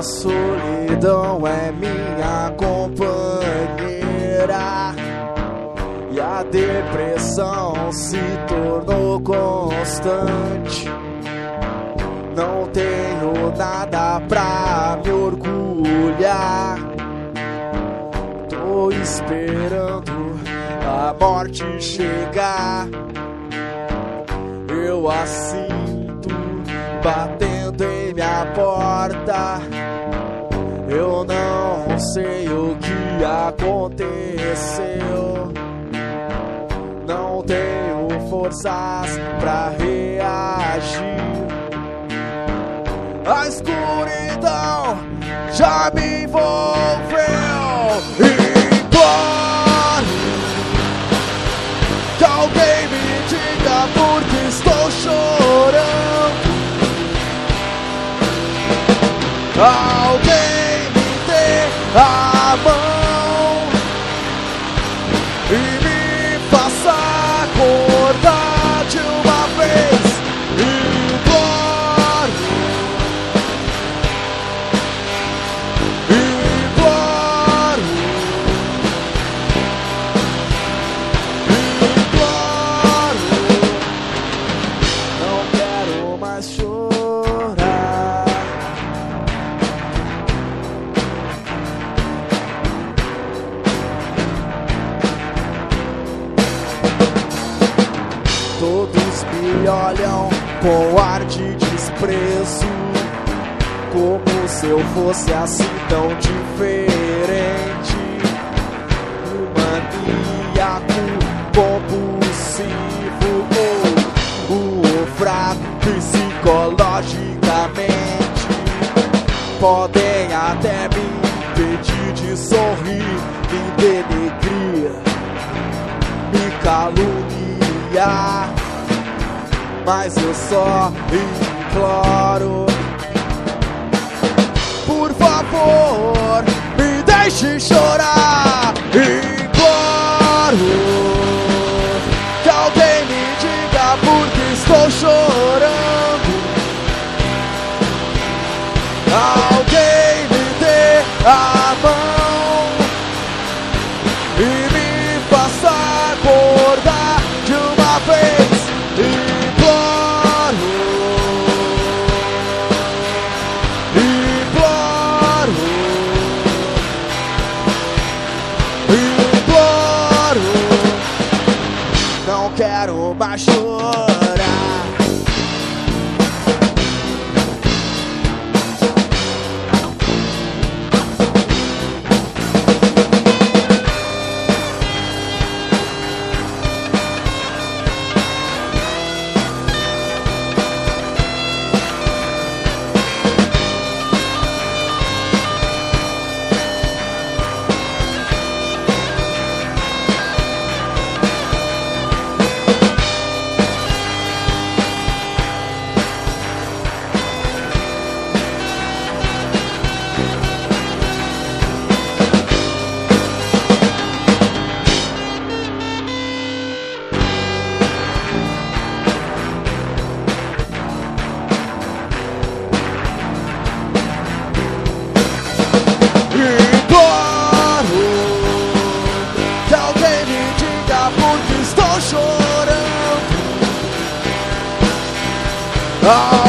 A solidão é minha companheira e a depressão se tornou constante. Não tenho nada pra me orgulhar. Tô esperando a morte chegar. Eu a sinto batendo em minha porta. Eu não sei o que aconteceu. Não tenho forças pra reagir. A escuridão já me envolveu. Imploro que alguém me diga por que estou chorando. Alguém me dê a mão e me faça acordar de uma vez. Imploro, imploro, imploro. Não quero mais chorar. Todos me olham com ar de desprezo, como se eu fosse assim tão diferente. Um maníaco compulsivo ou fraco psicologicamente. Podem até me impedir de sorrir, me denegrir, me caluniar, mas eu só imploro, por favor, me deixe chorar. Imploro que alguém me diga por que estou chorando. Alguém me dê a mão e me faça acordar de uma vez. Imploro, imploro, imploro. Não quero mais chorar. Que alguém me diga por que estou chorando.